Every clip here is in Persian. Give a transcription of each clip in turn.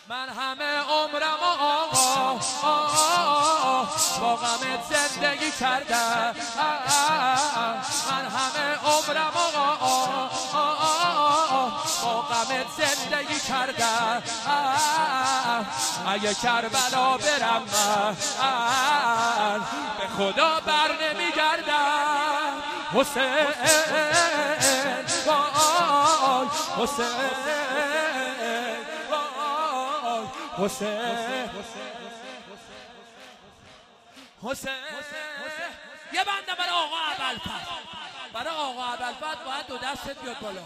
من همه عمرم آقا با غمت زندگی کردم. من همه عمرم آقا با غمت زندگی کردم. اگه کربلا برم من به خدا بر نمیگردم. حسین وای حسین حسین حسین. یه بنده برای آقا ابوالفضل، برای آقا ابوالفضل باید دو دستت بیاد بالا.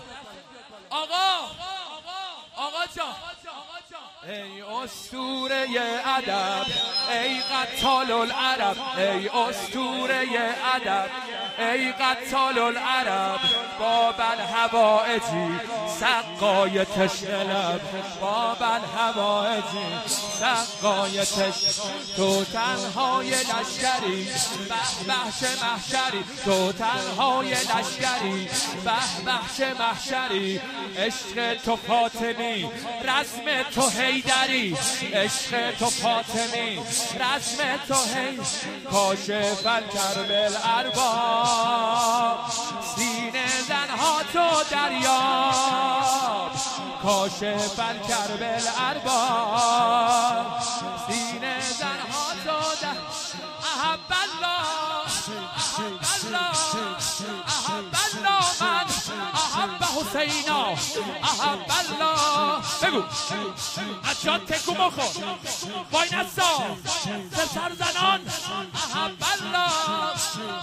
آقا جان، ای اسطوره ادب، ای قتال العرب، ای اسطوره ادب، ای قتال العرب، باب الحوائجی سقای تشنه لب، باب الحوائجی سقای تشنه. تو تنهای لشکری بهش محشری، تو تنهای لشکری بهش محشری. عشق تو فاطمی رسم تو حیدری، عشق تو فاطمی رسم تو حیدری. کاشف الکرب الارباب سینه زنها تو دریاب، کاشف الکرب الارباب سینه زنها تو دریاب. احب الله احب الله احب الله من احب حسینا احب الله. بگو از جان تکو بخور وای نسا سر زنان. احب الله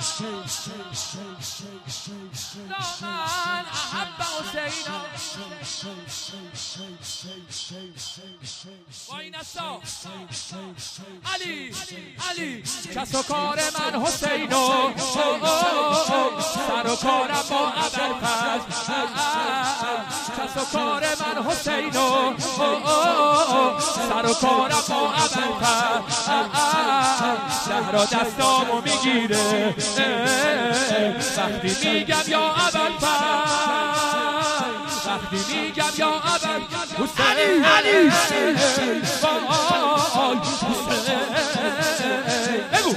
من احب حسینا وای نسا. علی کس و کار من حسینو، سر و کارم با ابوالفضل. کس و کار من حسینو، سر و کارم با ابوالفضل. زهرا دستامو میگیره وقتی میگم یا ابوالفضل، وقتی میگم یا ابوالفضل. حسین علی بگو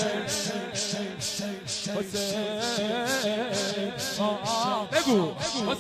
حسین بگو